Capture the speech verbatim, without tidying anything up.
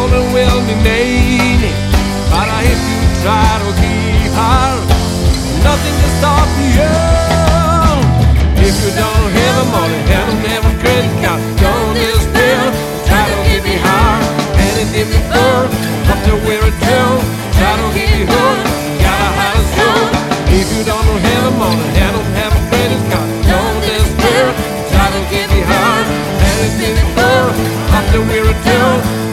woman will be made. But if you try to keep her, nothing can stop you. If you don't have the money, don't have a credit card, don't despair, try to keep it hard. Anything before, up to where it goes, try to keep it hooked, gotta have a soul. If you don't have the money, don't have a credit card, don't despair, try to keep it hard. Anything before, up to where it goes,